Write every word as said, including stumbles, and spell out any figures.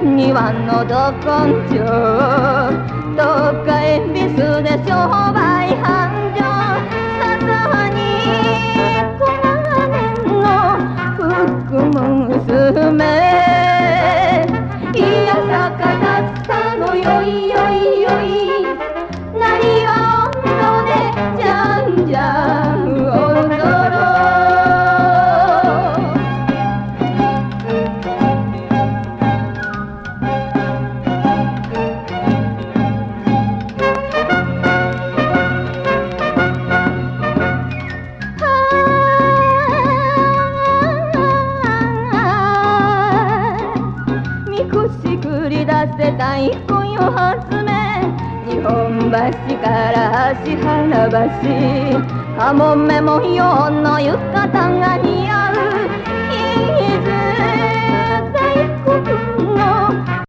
庭のど根性どっか恵比寿で商売繁盛笹に黄金の福娘いやさかだったのよいよいよいなにわ音頭でじゃんじゃん踊ろう太鼓よ発明日本橋から芦原橋かもめもよの浴衣が似合う